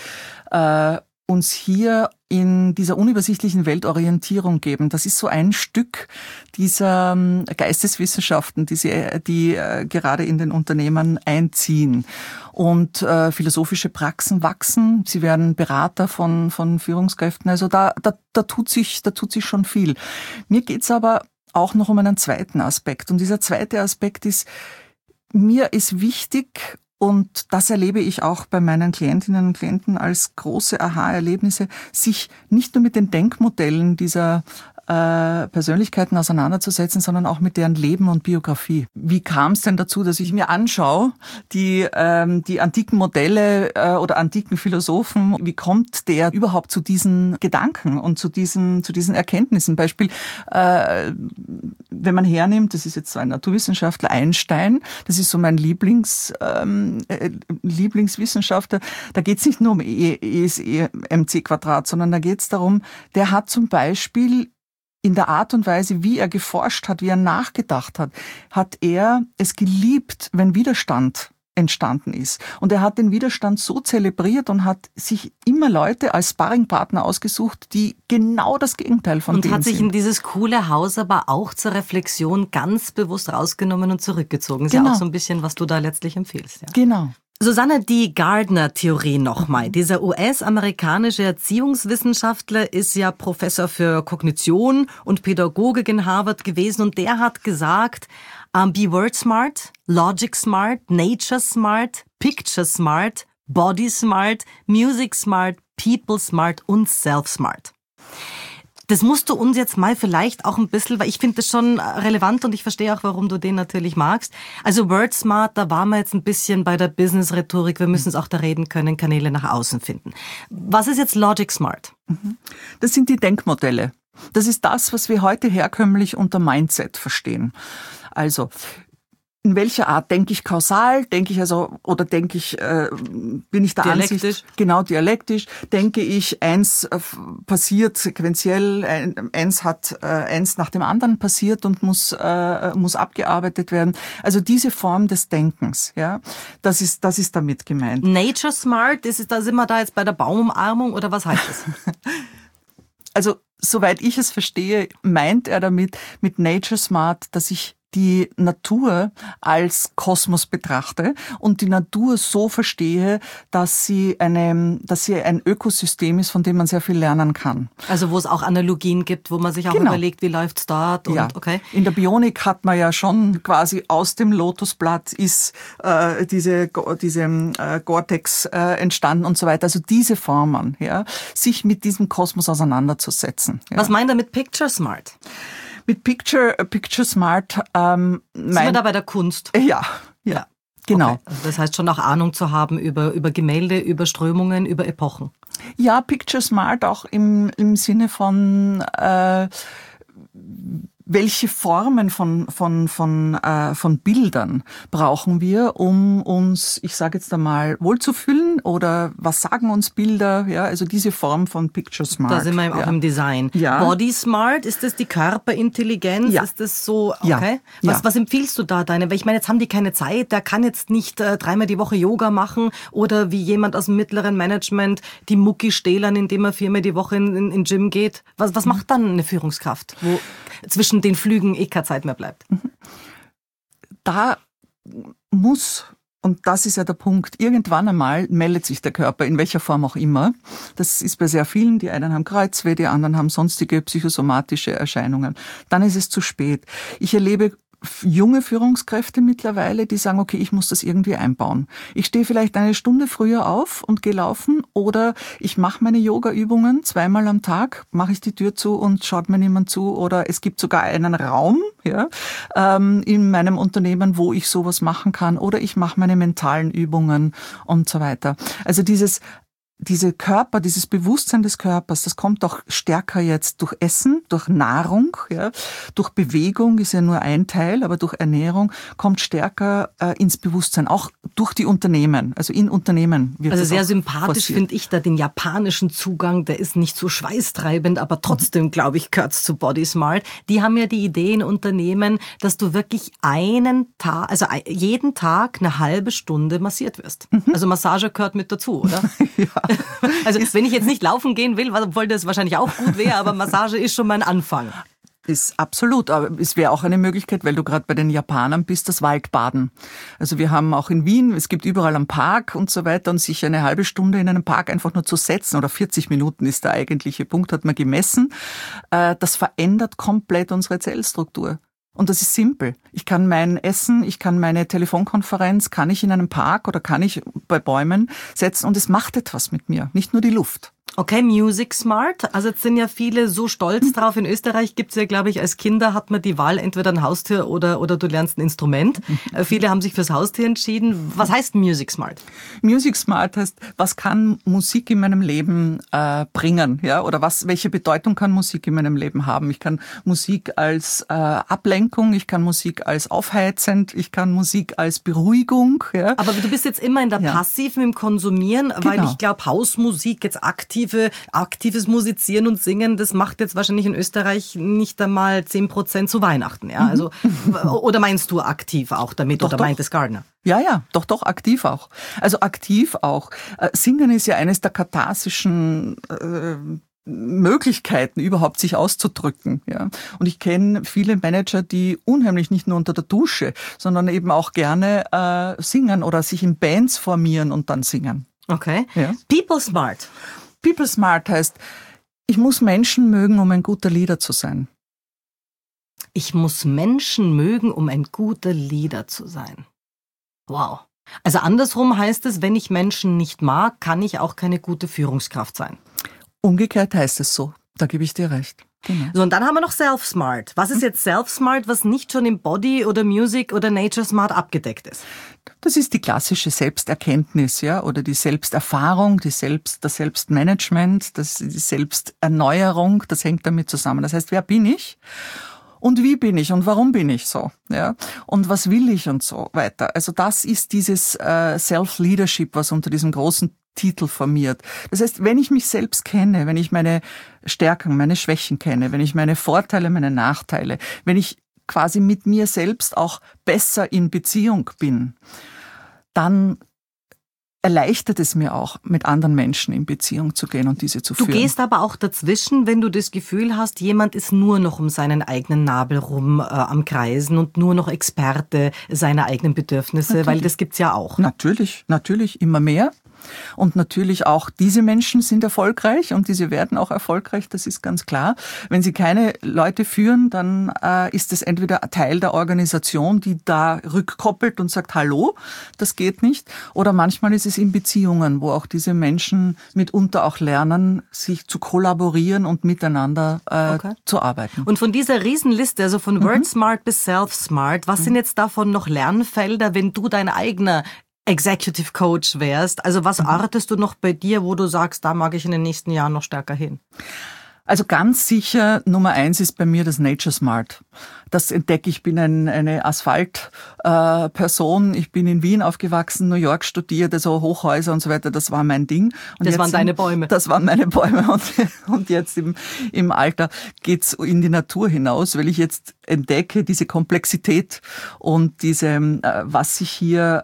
uns hier in dieser unübersichtlichen Weltorientierung geben. Das ist so ein Stück dieser Geisteswissenschaften, die gerade in den Unternehmen einziehen. Und philosophische Praxen wachsen. Sie werden Berater von Führungskräften. Also da tut sich schon viel. Mir geht's aber auch noch um einen zweiten Aspekt. Und dieser zweite Aspekt ist, mir ist wichtig, und das erlebe ich auch bei meinen Klientinnen und Klienten als große Aha-Erlebnisse, sich nicht nur mit den Denkmodellen dieser Persönlichkeiten auseinanderzusetzen, sondern auch mit deren Leben und Biografie. Wie kam es denn dazu, dass ich mir anschaue, die antiken Modelle oder antiken Philosophen, wie kommt der überhaupt zu diesen Gedanken und zu diesen Erkenntnissen? Beispiel, wenn man hernimmt, das ist jetzt so ein Naturwissenschaftler, Einstein, das ist so mein Lieblingswissenschaftler, da geht es nicht nur um E ist mc², sondern da geht es darum, der hat zum Beispiel in der Art und Weise, wie er geforscht hat, wie er nachgedacht hat, hat er es geliebt, wenn Widerstand entstanden ist. Und er hat den Widerstand so zelebriert und hat sich immer Leute als Sparringpartner ausgesucht, die genau das Gegenteil von dem sind. Und hat sich in dieses coole Haus aber auch zur Reflexion ganz bewusst rausgenommen und zurückgezogen. Ist ja auch so ein bisschen, was du da letztlich empfiehlst. Ja? Genau. Susanne, die Gardner-Theorie nochmal. Dieser US-amerikanische Erziehungswissenschaftler ist ja Professor für Kognition und Pädagogik in Harvard gewesen und der hat gesagt, be word smart, logic smart, nature smart, picture smart, body smart, music smart, people smart und self smart. Das musst du uns jetzt mal vielleicht auch ein bisschen, weil ich finde das schon relevant und ich verstehe auch, warum du den natürlich magst. Also Word Smart, da waren wir jetzt ein bisschen bei der Business-Rhetorik. Wir müssen es auch da reden können, Kanäle nach außen finden. Was ist jetzt Logic Smart? Das sind die Denkmodelle. Das ist das, was wir heute herkömmlich unter Mindset verstehen. Also, in welcher Art denke ich kausal? Denke ich oder denke ich, bin ich der Ansicht? Genau, dialektisch. Denke ich, eins passiert sequenziell, eins nach dem anderen passiert und muss abgearbeitet werden. Also diese Form des Denkens, ja, das ist damit gemeint. Nature Smart, da sind wir da jetzt bei der Baumumarmung oder was heißt das? Also, soweit ich es verstehe, meint er damit mit Nature Smart, dass ich die Natur als Kosmos betrachte und die Natur so verstehe, dass sie ein Ökosystem ist, von dem man sehr viel lernen kann. Also wo es auch Analogien gibt, wo man sich auch überlegt, wie läuft's dort? Und, okay. In der Bionik hat man ja schon quasi aus dem Lotusblatt ist diese Gore-Tex entstanden und so weiter. Also diese Formen, ja, sich mit diesem Kosmos auseinanderzusetzen. Ja. Was meint er mit Picture Smart? Mit Picture Smart sind wir da bei der Kunst? Ja. Genau. Okay. Also das heißt schon auch Ahnung zu haben über Gemälde, über Strömungen, über Epochen. Ja, Picture Smart auch im Sinne von welche Formen von Bildern brauchen wir, um uns, ich sage jetzt einmal, wohlzufühlen, oder was sagen uns Bilder? Ja, also diese Form von Picture Smart. Da sind wir auch im Design. Ja. Body Smart, ist das die Körperintelligenz? Ja. Ist das so? Okay. Ja. Was empfiehlst du da deine? Weil ich meine, jetzt haben die keine Zeit, der kann jetzt nicht 3-mal die Woche Yoga machen oder wie jemand aus dem mittleren Management die Mucki stählern, indem er 4-mal die Woche in Gym geht. Was macht dann eine Führungskraft, wo zwischen den Flügen keine Zeit mehr bleibt? Da muss, und das ist ja der Punkt, irgendwann einmal meldet sich der Körper, in welcher Form auch immer. Das ist bei sehr vielen, die einen haben Kreuzweh, die anderen haben sonstige psychosomatische Erscheinungen. Dann ist es zu spät. Ich erlebe junge Führungskräfte mittlerweile, die sagen, okay, ich muss das irgendwie einbauen. Ich stehe vielleicht eine Stunde früher auf und gehe laufen, oder ich mache meine Yoga-Übungen 2-mal am Tag, mache ich die Tür zu und schaut mir niemand zu, oder es gibt sogar einen Raum in meinem Unternehmen, wo ich sowas machen kann, oder ich mache meine mentalen Übungen und so weiter. Also dieses Bewusstsein des Körpers, das kommt auch stärker jetzt durch Essen, durch Nahrung, ja, durch Bewegung ist ja nur ein Teil, aber durch Ernährung kommt stärker ins Bewusstsein, auch durch die Unternehmen, also in Unternehmen wird also das sehr auch sympathisch finde ich da den japanischen Zugang, der ist nicht so schweißtreibend, aber trotzdem, glaube ich, gehört's zu Body Smart. Die haben ja die Idee in Unternehmen, dass du wirklich jeden Tag eine halbe Stunde massiert wirst. Also Massage gehört mit dazu, oder? Ja. Also wenn ich jetzt nicht laufen gehen will, obwohl das wahrscheinlich auch gut wäre, aber Massage ist schon mal ein Anfang. Ist absolut, aber es wäre auch eine Möglichkeit, weil du gerade bei den Japanern bist, das Waldbaden. Also wir haben auch in Wien, es gibt überall einen Park und so weiter, und sich eine halbe Stunde in einem Park einfach nur zu setzen, oder 40 Minuten ist der eigentliche Punkt, hat man gemessen, das verändert komplett unsere Zellstruktur. Und das ist simpel. Ich kann mein Essen, ich kann meine Telefonkonferenz, kann ich in einem Park oder kann ich bei Bäumen setzen, und es macht etwas mit mir, nicht nur die Luft. Okay, Music Smart. Also jetzt sind ja viele so stolz drauf. In Österreich gibt's ja, glaube ich, als Kinder hat man die Wahl, entweder ein Haustier oder du lernst ein Instrument. Viele haben sich fürs Haustier entschieden. Was heißt Music Smart? Music Smart heißt, was kann Musik in meinem Leben bringen? Ja? Oder welche Bedeutung kann Musik in meinem Leben haben? Ich kann Musik als Ablenkung, ich kann Musik als aufheizend, ich kann Musik als Beruhigung. Ja? Aber du bist jetzt immer in der Passiven, im Konsumieren, weil Genau. ich glaube, Hausmusik, jetzt aktives Musizieren und Singen, das macht jetzt wahrscheinlich in Österreich nicht einmal 10% zu Weihnachten. Ja? Also, oder meinst du aktiv auch damit, Doch, oder doch. meint es Gardner? Ja, doch, aktiv auch. Also aktiv auch. Singen ist ja eines der katharsischen Möglichkeiten, überhaupt sich auszudrücken. Ja. Und ich kenne viele Manager, die unheimlich nicht nur unter der Dusche, sondern eben auch gerne singen oder sich in Bands formieren und dann singen. Okay. Ja. People Smart. People Smart heißt, ich muss Menschen mögen, um ein guter Leader zu sein. Ich muss Menschen mögen, um ein guter Leader zu sein. Wow. Also andersrum heißt es, wenn ich Menschen nicht mag, kann ich auch keine gute Führungskraft sein. Umgekehrt heißt es so. Da gebe ich dir recht. Genau. So, und dann haben wir noch Self-Smart. Was ist jetzt Self-Smart, was nicht schon im Body oder Music oder Nature Smart abgedeckt ist? Das ist die klassische Selbsterkenntnis, ja, oder die Selbsterfahrung, das Selbstmanagement, die Selbsterneuerung, das hängt damit zusammen. Das heißt, wer bin ich? Und wie bin ich und warum bin ich so? Ja? Und was will ich und so weiter. Also das ist dieses Self-Leadership, was unter diesem großen Titel formiert. Das heißt, wenn ich mich selbst kenne, wenn ich meine Stärken, meine Schwächen kenne, wenn ich meine Vorteile, meine Nachteile, wenn ich quasi mit mir selbst auch besser in Beziehung bin, dann erleichtert es mir auch, mit anderen Menschen in Beziehung zu gehen und diese zu führen. Du gehst aber auch dazwischen, wenn du das Gefühl hast, jemand ist nur noch um seinen eigenen Nabel rum am Kreisen und nur noch Experte seiner eigenen Bedürfnisse, natürlich. Weil das gibt's ja auch. Natürlich, immer mehr. Und natürlich auch diese Menschen sind erfolgreich und diese werden auch erfolgreich, das ist ganz klar. Wenn sie keine Leute führen, dann ist es entweder Teil der Organisation, die da rückkoppelt und sagt, hallo, das geht nicht. Oder manchmal ist es in Beziehungen, wo auch diese Menschen mitunter auch lernen, sich zu kollaborieren und miteinander zu arbeiten. Und von dieser Riesenliste, also von Word Smart bis Self Smart, was sind jetzt davon noch Lernfelder, wenn du dein eigener Executive Coach wärst? Also was ortest du noch bei dir, wo du sagst, da mag ich in den nächsten Jahren noch stärker hin? Also ganz sicher, Nummer 1 ist bei mir das Nature Smart. Das entdecke ich. Bin eine Asphalt-Person. Ich bin in Wien aufgewachsen, New York studiert, also Hochhäuser und so weiter. Das war mein Ding. Und das waren deine Bäume. Das waren meine Bäume. Und jetzt im Alter geht's in die Natur hinaus, weil ich jetzt entdecke diese Komplexität und diese, was sich hier,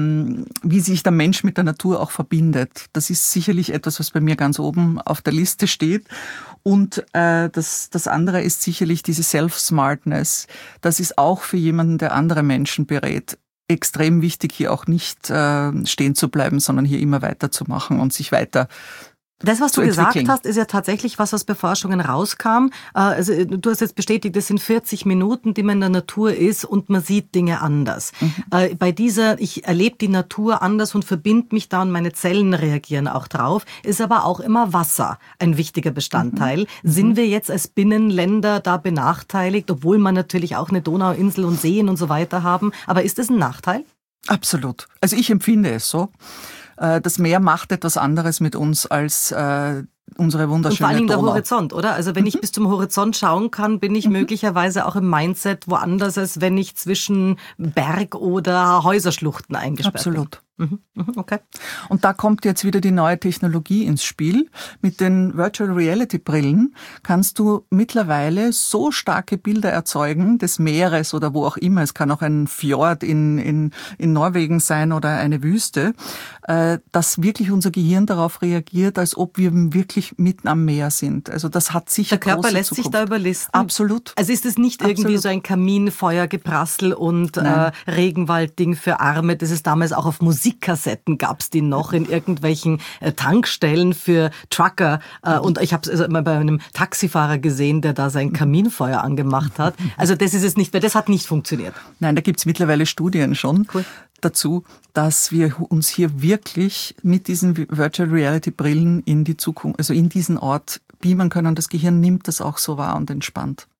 wie sich der Mensch mit der Natur auch verbindet. Das ist sicherlich etwas, was bei mir ganz oben auf der Liste steht. Und das andere ist sicherlich diese Self-Smartness. Das ist auch für jemanden, der andere Menschen berät, extrem wichtig, hier auch nicht stehen zu bleiben, sondern hier immer weiterzumachen und sich weiter Das, was du gesagt hast, ist ja tatsächlich was aus Beforschungen rauskam. Also du hast jetzt bestätigt, es sind 40 Minuten, die man in der Natur ist und man sieht Dinge anders. Bei dieser, ich erlebe die Natur anders und verbinde mich da und meine Zellen reagieren auch drauf, ist aber auch immer Wasser ein wichtiger Bestandteil. Sind wir jetzt als Binnenländer da benachteiligt, obwohl man natürlich auch eine Donauinsel und Seen und so weiter haben? Aber ist das ein Nachteil? Absolut. Also ich empfinde es so. Das Meer macht etwas anderes mit uns als unsere wunderschöne Donau. Und vor allem der Horizont, oder? Also wenn ich bis zum Horizont schauen kann, bin ich möglicherweise auch im Mindset woanders, als wenn ich zwischen Berg- oder Häuserschluchten eingesperrt bin. Absolut. Okay. Und da kommt jetzt wieder die neue Technologie ins Spiel. Mit den Virtual Reality Brillen kannst du mittlerweile so starke Bilder erzeugen des Meeres oder wo auch immer. Es kann auch ein Fjord in Norwegen sein oder eine Wüste, dass wirklich unser Gehirn darauf reagiert, als ob wir wirklich mitten am Meer sind. Also das hat sicher große Zukunft. Der Körper lässt sich da überlisten. Absolut. Also ist es nicht irgendwie so ein Kaminfeuergeprassel und Regenwaldding für Arme, das ist damals auch auf Musikkassetten gab's die noch in irgendwelchen Tankstellen für Trucker. Und ich habe es mal bei einem Taxifahrer gesehen, der da sein Kaminfeuer angemacht hat. Also das ist es nicht, weil das hat nicht funktioniert. Nein, da gibt's mittlerweile Studien schon dazu, dass wir uns hier wirklich mit diesen Virtual Reality Brillen in die Zukunft, also in diesen Ort beamen können. Das Gehirn nimmt das auch so wahr und entspannt.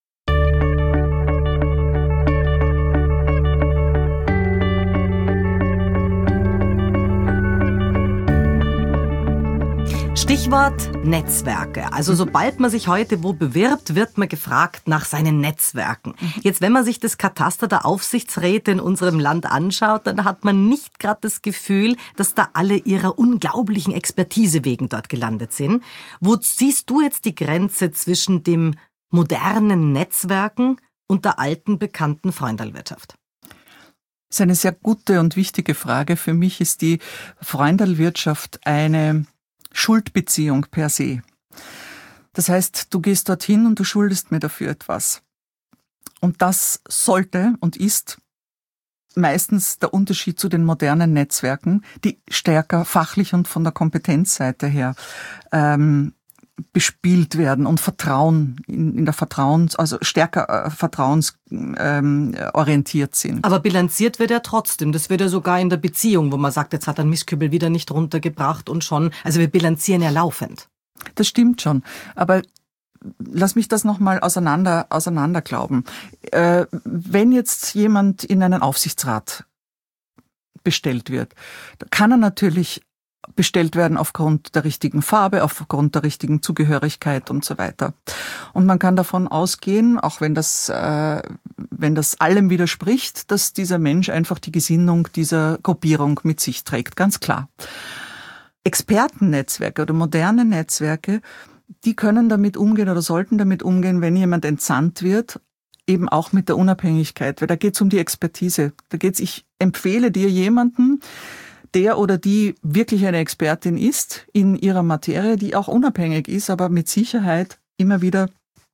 Stichwort Netzwerke. Also sobald man sich heute wo bewirbt, wird man gefragt nach seinen Netzwerken. Jetzt, wenn man sich das Kataster der Aufsichtsräte in unserem Land anschaut, dann hat man nicht gerade das Gefühl, dass da alle ihrer unglaublichen Expertise wegen dort gelandet sind. Wo siehst du jetzt die Grenze zwischen dem modernen Netzwerken und der alten, bekannten Freundalwirtschaft? Das ist eine sehr gute und wichtige Frage. Für mich ist die Freundalwirtschaft eine Schuldbeziehung per se. Das heißt, du gehst dorthin und du schuldest mir dafür etwas. Und das sollte und ist meistens der Unterschied zu den modernen Netzwerken, die stärker fachlich und von der Kompetenzseite her bespielt werden und Vertrauen in der also stärker vertrauensorientiert sind. Aber bilanziert wird ja trotzdem. Das wird ja sogar in der Beziehung, wo man sagt, jetzt hat er einen Mistkübel wieder nicht runtergebracht und schon. Also wir bilanzieren ja laufend. Das stimmt schon. Aber lass mich das nochmal auseinander glauben. Wenn jetzt jemand in einen Aufsichtsrat bestellt wird, kann er natürlich bestellt werden aufgrund der richtigen Farbe, aufgrund der richtigen Zugehörigkeit und so weiter. Und man kann davon ausgehen, auch wenn das allem widerspricht, dass dieser Mensch einfach die Gesinnung dieser Gruppierung mit sich trägt, ganz klar. Expertennetzwerke oder moderne Netzwerke, die können damit umgehen oder sollten damit umgehen, wenn jemand entsandt wird, eben auch mit der Unabhängigkeit, weil da geht es um die Expertise. Ich empfehle dir jemanden, der oder die wirklich eine Expertin ist in ihrer Materie, die auch unabhängig ist, aber mit Sicherheit immer wieder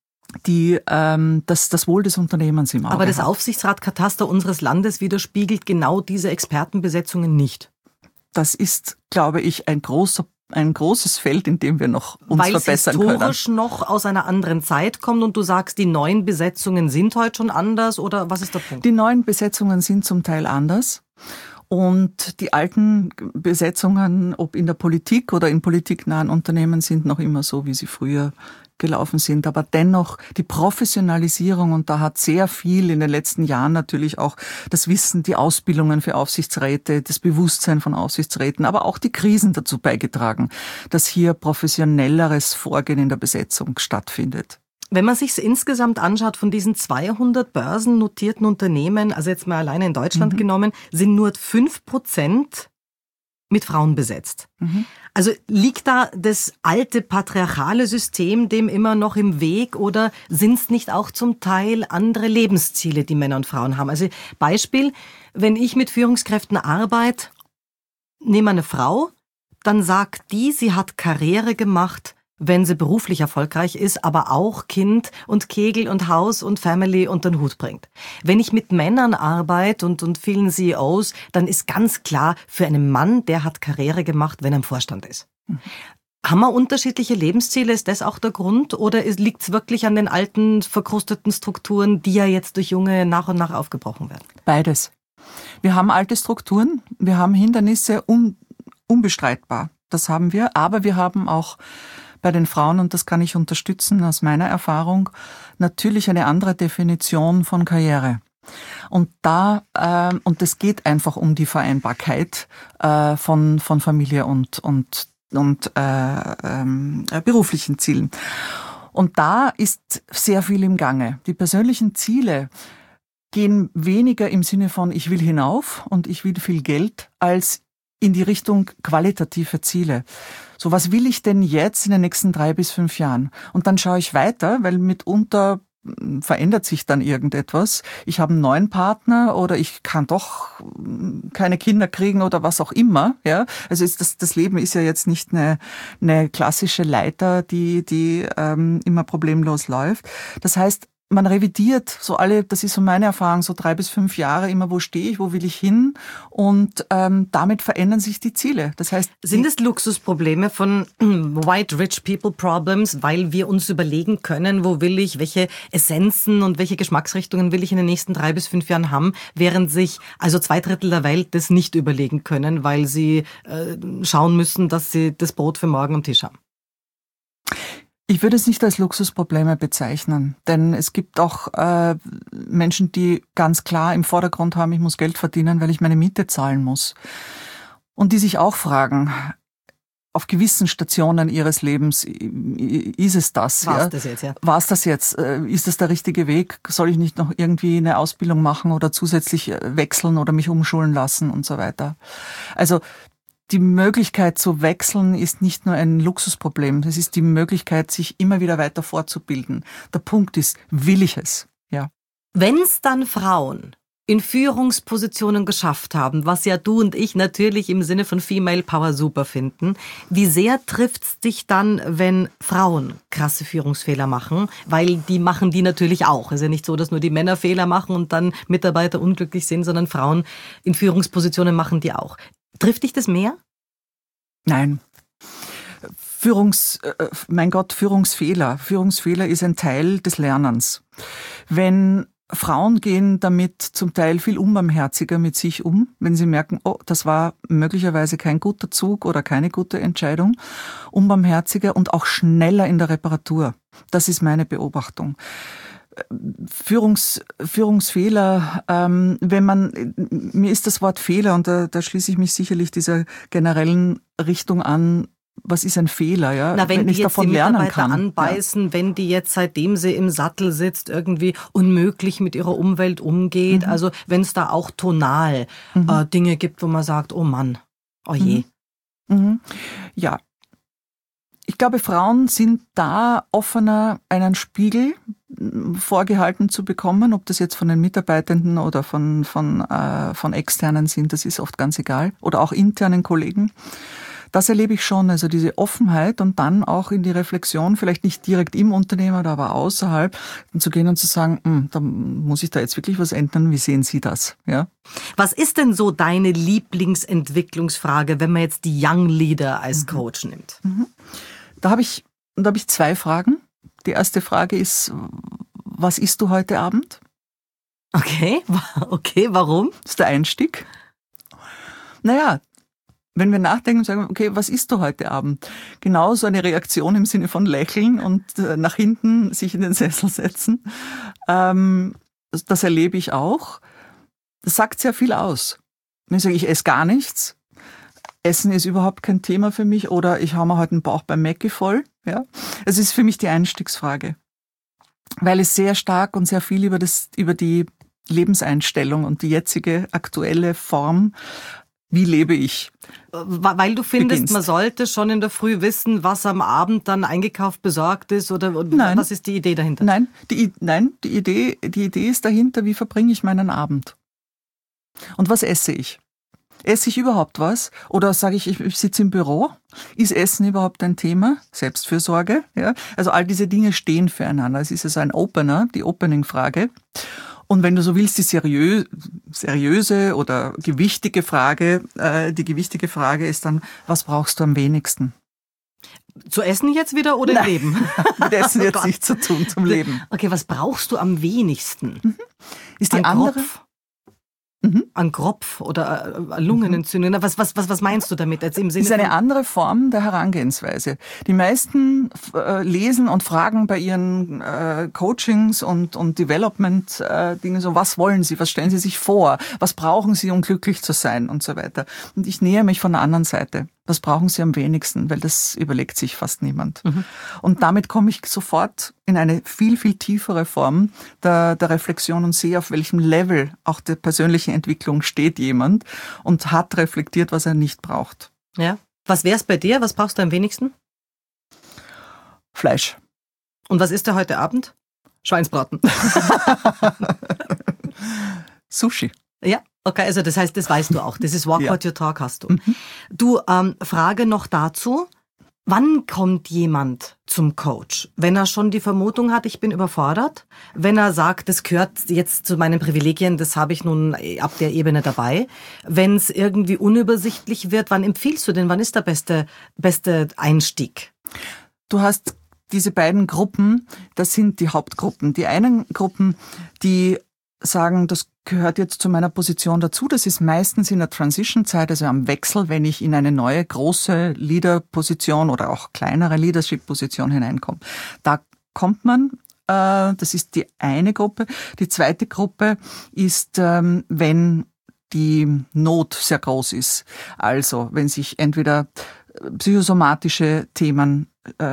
das Wohl des Unternehmens im Auge Aber das hat. Aufsichtsratkataster unseres Landes widerspiegelt genau diese Expertenbesetzungen nicht. Das ist, glaube ich, ein großes Feld, in dem wir noch uns verbessern können. Weil es historisch noch aus einer anderen Zeit kommt und du sagst, die neuen Besetzungen sind heute schon anders, oder was ist der Punkt? Die neuen Besetzungen sind zum Teil anders. Und die alten Besetzungen, ob in der Politik oder in politiknahen Unternehmen, sind noch immer so, wie sie früher gelaufen sind. Aber dennoch die Professionalisierung, und da hat sehr viel in den letzten Jahren natürlich auch das Wissen, die Ausbildungen für Aufsichtsräte, das Bewusstsein von Aufsichtsräten, aber auch die Krisen dazu beigetragen, dass hier professionelleres Vorgehen in der Besetzung stattfindet. Wenn man sich's insgesamt anschaut, von diesen 200 börsennotierten Unternehmen, also jetzt mal alleine in Deutschland genommen, sind nur 5% mit Frauen besetzt. Also liegt da das alte patriarchale System dem immer noch im Weg, oder sind es nicht auch zum Teil andere Lebensziele, die Männer und Frauen haben? Also Beispiel, wenn ich mit Führungskräften arbeite, nehme eine Frau, dann sagt die, sie hat Karriere gemacht, wenn sie beruflich erfolgreich ist, aber auch Kind und Kegel und Haus und Family unter den Hut bringt. Wenn ich mit Männern arbeite und vielen CEOs, dann ist ganz klar, für einen Mann, der hat Karriere gemacht, wenn er im Vorstand ist. Haben wir unterschiedliche Lebensziele? Ist das auch der Grund? Oder liegt es wirklich an den alten, verkrusteten Strukturen, die ja jetzt durch Junge nach und nach aufgebrochen werden? Beides. Wir haben alte Strukturen, wir haben Hindernisse, unbestreitbar. Das haben wir, aber wir haben auch bei den Frauen, und das kann ich unterstützen aus meiner Erfahrung, natürlich eine andere Definition von Karriere. Und es geht einfach um die Vereinbarkeit von Familie und beruflichen Zielen. Und da ist sehr viel im Gange. Die persönlichen Ziele gehen weniger im Sinne von ich will hinauf und ich will viel Geld, als in die Richtung qualitative Ziele. So, was will ich denn jetzt in den nächsten 3 bis 5 Jahren? Und dann schaue ich weiter, weil mitunter verändert sich dann irgendetwas. Ich habe einen neuen Partner oder ich kann doch keine Kinder kriegen oder was auch immer. Ja, also das Leben ist ja jetzt nicht eine klassische Leiter, die immer problemlos läuft. Das heißt, man revidiert das ist so meine Erfahrung, so 3 bis 5 Jahre immer, wo stehe ich, wo will ich hin, und damit verändern sich die Ziele. Das heißt, sind es Luxusprobleme von White Rich People Problems, weil wir uns überlegen können, wo will ich, welche Essenzen und welche Geschmacksrichtungen will ich in den nächsten 3 bis 5 Jahren haben, während sich also 2/3 der Welt das nicht überlegen können, weil sie schauen müssen, dass sie das Brot für morgen am Tisch haben? Ich würde es nicht als Luxusprobleme bezeichnen, denn es gibt auch Menschen, die ganz klar im Vordergrund haben, ich muss Geld verdienen, weil ich meine Miete zahlen muss. Und die sich auch fragen, auf gewissen Stationen ihres Lebens, ist es das? War es das jetzt, ja? War es das jetzt? Ist das der richtige Weg? Soll ich nicht noch irgendwie eine Ausbildung machen oder zusätzlich wechseln oder mich umschulen lassen und so weiter? Also die Möglichkeit zu wechseln ist nicht nur ein Luxusproblem, es ist die Möglichkeit, sich immer wieder weiter fortzubilden. Der Punkt ist, will ich es? Ja. Wenn es dann Frauen in Führungspositionen geschafft haben, was ja du und ich natürlich im Sinne von Female Power super finden, wie sehr trifft's dich dann, wenn Frauen krasse Führungsfehler machen? Weil die machen die natürlich auch. Es ist ja nicht so, dass nur die Männer Fehler machen und dann Mitarbeiter unglücklich sind, sondern Frauen in Führungspositionen machen die auch. Trifft dich das mehr? Nein. Führungsfehler. Führungsfehler ist ein Teil des Lernens. Wenn Frauen gehen damit zum Teil viel unbarmherziger mit sich um, wenn sie merken, oh, das war möglicherweise kein guter Zug oder keine gute Entscheidung, unbarmherziger und auch schneller in der Reparatur. Das ist meine Beobachtung. Führungsfehler, mir ist das Wort Fehler, und da schließe ich mich sicherlich dieser generellen Richtung an, was ist ein Fehler, ja? Na, wenn die ich jetzt davon die lernen Mitarbeiter kann. anbeißen, ja. Wenn die jetzt, seitdem sie im Sattel sitzt, irgendwie unmöglich mit ihrer Umwelt umgeht, also wenn es da auch tonal Dinge gibt, wo man sagt, oh Mann, oh je. Ja. Ich glaube, Frauen sind da offener, einen Spiegel vorgehalten zu bekommen, ob das jetzt von den Mitarbeitenden oder von Externen sind, das ist oft ganz egal, oder auch internen Kollegen. Das erlebe ich schon, also diese Offenheit und dann auch in die Reflexion, vielleicht nicht direkt im Unternehmen, aber außerhalb, zu gehen und zu sagen, da muss ich da jetzt wirklich was ändern, wie sehen Sie das? Ja? Was ist denn so deine Lieblingsentwicklungsfrage, wenn man jetzt die Young Leader als Coach nimmt? Da habe ich 2 Fragen. Die erste Frage ist, was isst du heute Abend? Okay, warum? Das ist der Einstieg. Naja, wenn wir nachdenken und sagen, okay, was isst du heute Abend? Genauso eine Reaktion im Sinne von lächeln und nach hinten sich in den Sessel setzen. Das erlebe ich auch. Das sagt sehr viel aus. Wenn ich sage, ich esse gar nichts, Essen ist überhaupt kein Thema für mich oder ich habe mir heute den Bauch beim Mäcki voll. Ja? Es ist für mich die Einstiegsfrage, weil es sehr stark und sehr viel über die Lebenseinstellung und die jetzige aktuelle Form, wie lebe ich? Weil du findest, man sollte schon in der Früh wissen, was am Abend dann eingekauft besorgt ist oder Nein. Was ist die Idee dahinter? Nein, die Idee ist dahinter, wie verbringe ich meinen Abend? Und was esse ich? Esse ich überhaupt was? Oder sage ich sitze im Büro? Ist Essen überhaupt ein Thema? Selbstfürsorge? Ja? Also all diese Dinge stehen füreinander. Es ist also ein Opener, die Opening-Frage. Und wenn du so willst, die seriöse oder gewichtige Frage, ist dann, was brauchst du am wenigsten? Zu essen jetzt wieder oder im Leben? Mit Essen jetzt nichts zu tun, zum Leben. Okay, was brauchst du am wenigsten? Ist die andere... An Kropf oder Lungenentzündung. Was meinst du damit? Jetzt im Sinne ist eine andere Form der Herangehensweise. Die meisten lesen und fragen bei ihren Coachings und Development-Dingen so, was wollen sie, was stellen sie sich vor, was brauchen sie, um glücklich zu sein und so weiter. Und ich nähere mich von der anderen Seite. Was brauchen sie am wenigsten? Weil das überlegt sich fast niemand. Und damit komme ich sofort in eine viel, viel tiefere Form der Reflexion und sehe, auf welchem Level auch der persönlichen Entwicklung steht jemand und hat reflektiert, was er nicht braucht. Ja. Was wär's bei dir? Was brauchst du am wenigsten? Fleisch. Und was isst du heute Abend? Schweinsbraten. Sushi. Ja, okay, also das heißt, das weißt du auch. Das ist Walk What You Talk hast du. Du, Frage noch dazu. Wann kommt jemand zum Coach? Wenn er schon die Vermutung hat, ich bin überfordert? Wenn er sagt, das gehört jetzt zu meinen Privilegien, das habe ich nun ab der Ebene dabei? Wenn es irgendwie unübersichtlich wird, wann empfiehlst du denn? Wann ist der beste Einstieg? Du hast diese beiden Gruppen, das sind die Hauptgruppen. Die einen Gruppen, die sagen, das gehört jetzt zu meiner Position dazu. Das ist meistens in der Transition-Zeit, also am Wechsel, wenn ich in eine neue große Leader-Position oder auch kleinere Leadership-Position hineinkomme. Da kommt man, das ist die eine Gruppe. Die zweite Gruppe ist, wenn die Not sehr groß ist. Also wenn sich entweder psychosomatische Themen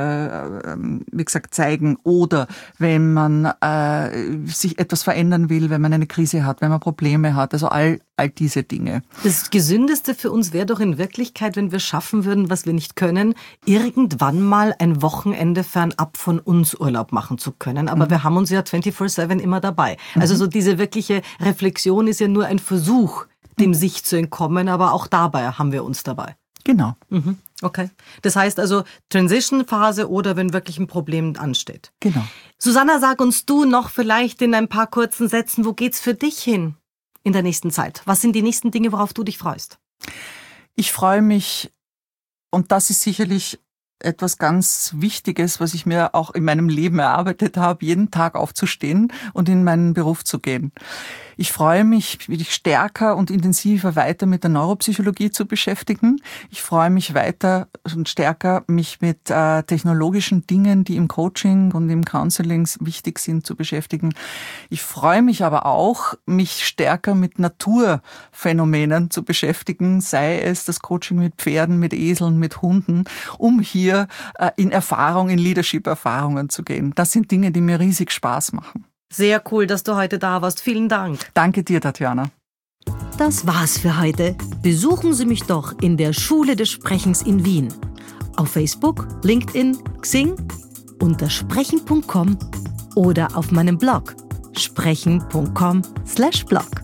wie gesagt, zeigen oder wenn man sich etwas verändern will, wenn man eine Krise hat, wenn man Probleme hat, also all diese Dinge. Das Gesündeste für uns wäre doch in Wirklichkeit, wenn wir schaffen würden, was wir nicht können, irgendwann mal ein Wochenende fernab von uns Urlaub machen zu können. Aber wir haben uns ja 24/7 immer dabei. Also so diese wirkliche Reflexion ist ja nur ein Versuch, dem sich zu entkommen, aber auch dabei haben wir uns dabei. Genau. Okay. Das heißt also Transition-Phase oder wenn wirklich ein Problem ansteht. Genau. Susanna, sag uns du noch vielleicht in ein paar kurzen Sätzen, wo geht's für dich hin in der nächsten Zeit? Was sind die nächsten Dinge, worauf du dich freust? Ich freue mich, und das ist sicherlich etwas ganz Wichtiges, was ich mir auch in meinem Leben erarbeitet habe, jeden Tag aufzustehen und in meinen Beruf zu gehen. Ich freue mich stärker und intensiver weiter mit der Neuropsychologie zu beschäftigen. Ich freue mich weiter und stärker, mich mit technologischen Dingen, die im Coaching und im Counseling wichtig sind, zu beschäftigen. Ich freue mich aber auch, mich stärker mit Naturphänomenen zu beschäftigen, sei es das Coaching mit Pferden, mit Eseln, mit Hunden, um hier in Leadership-Erfahrungen zu gehen. Das sind Dinge, die mir riesig Spaß machen. Sehr cool, dass du heute da warst. Vielen Dank. Danke dir, Tatjana. Das war's für heute. Besuchen Sie mich doch in der Schule des Sprechens in Wien. Auf Facebook, LinkedIn, Xing, unter sprechen.com oder auf meinem Blog sprechen.com/blog.